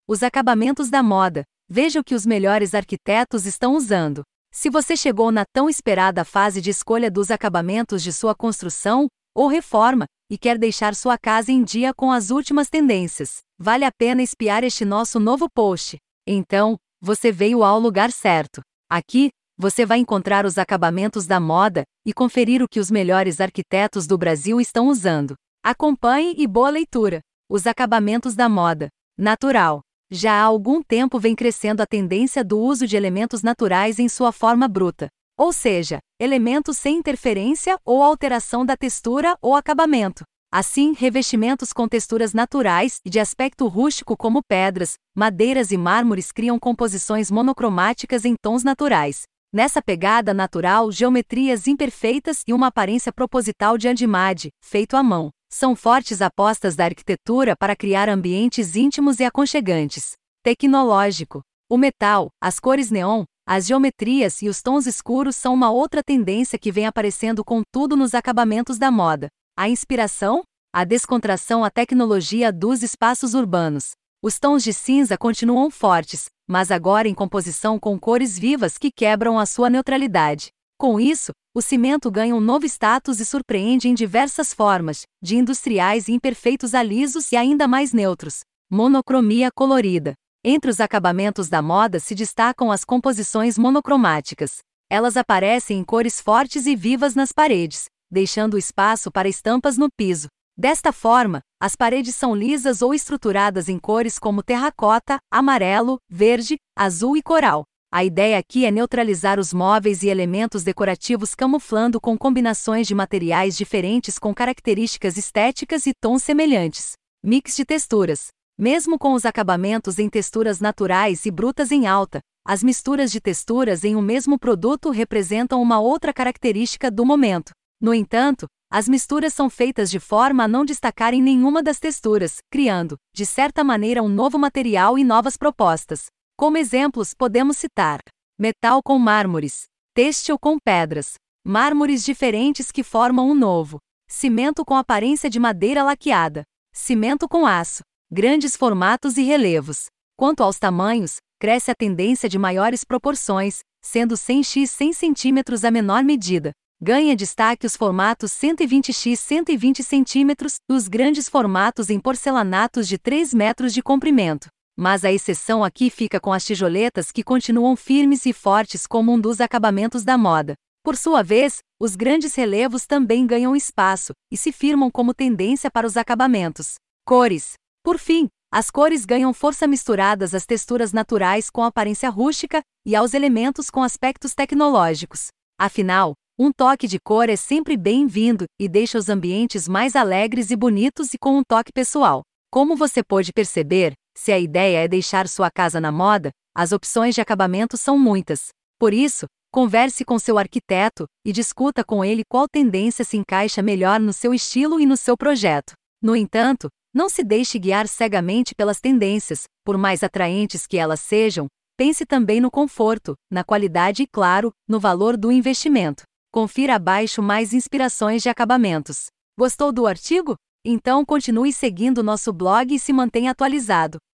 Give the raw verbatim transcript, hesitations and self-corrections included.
Os acabamentos da moda. Veja o que os melhores arquitetos estão usando. Se você chegou na tão esperada fase de escolha dos acabamentos de sua construção ou reforma e quer deixar sua casa em dia com as últimas tendências, vale a pena espiar este nosso novo post. Então, você veio ao lugar certo. Aqui, você vai encontrar os acabamentos da moda e conferir o que os melhores arquitetos do Brasil estão usando. Acompanhe e boa leitura. Os acabamentos da moda. Natural. Já há algum tempo vem crescendo a tendência do uso de elementos naturais em sua forma bruta, ou seja, elementos sem interferência ou alteração da textura ou acabamento. Assim, revestimentos com texturas naturais e de aspecto rústico como pedras, madeiras e mármores criam composições monocromáticas em tons naturais. Nessa pegada natural, geometrias imperfeitas e uma aparência proposital de andimade, feito à mão, são fortes apostas da arquitetura para criar ambientes íntimos e aconchegantes. Tecnológico. O metal, as cores neon, as geometrias e os tons escuros são uma outra tendência que vem aparecendo com tudo nos acabamentos da moda. A inspiração? A descontração, a tecnologia dos espaços urbanos. Os tons de cinza continuam fortes, mas agora em composição com cores vivas que quebram a sua neutralidade. Com isso, o cimento ganha um novo status e surpreende em diversas formas, de industriais e imperfeitos a lisos e ainda mais neutros. Monocromia colorida. Entre os acabamentos da moda se destacam as composições monocromáticas. Elas aparecem em cores fortes e vivas nas paredes, deixando espaço para estampas no piso. Desta forma, as paredes são lisas ou estruturadas em cores como terracota, amarelo, verde, azul e coral. A ideia aqui é neutralizar os móveis e elementos decorativos camuflando com combinações de materiais diferentes com características estéticas e tons semelhantes. Mix de texturas. Mesmo com os acabamentos em texturas naturais e brutas em alta, as misturas de texturas em um mesmo produto representam uma outra característica do momento. No entanto, as misturas são feitas de forma a não destacarem nenhuma das texturas, criando, de certa maneira, um novo material e novas propostas. Como exemplos podemos citar: metal com mármores, têxtil com pedras, mármores diferentes que formam um novo, cimento com aparência de madeira laqueada, cimento com aço, grandes formatos e relevos. Quanto aos tamanhos, cresce a tendência de maiores proporções, sendo cem por cem centímetros a menor medida. Ganha destaque os formatos cento e vinte por cento e vinte centímetros e os grandes formatos em porcelanatos de três metros de comprimento. Mas a exceção aqui fica com as tijoletas que continuam firmes e fortes como um dos acabamentos da moda. Por sua vez, os grandes relevos também ganham espaço e se firmam como tendência para os acabamentos. Cores. Por fim, as cores ganham força misturadas às texturas naturais com aparência rústica e aos elementos com aspectos tecnológicos. Afinal, um toque de cor é sempre bem-vindo e deixa os ambientes mais alegres e bonitos e com um toque pessoal. Como você pode perceber, se a ideia é deixar sua casa na moda, as opções de acabamento são muitas. Por isso, converse com seu arquiteto e discuta com ele qual tendência se encaixa melhor no seu estilo e no seu projeto. No entanto, não se deixe guiar cegamente pelas tendências, por mais atraentes que elas sejam, pense também no conforto, na qualidade e, claro, no valor do investimento. Confira abaixo mais inspirações de acabamentos. Gostou do artigo? Então continue seguindo nosso blog e se mantenha atualizado.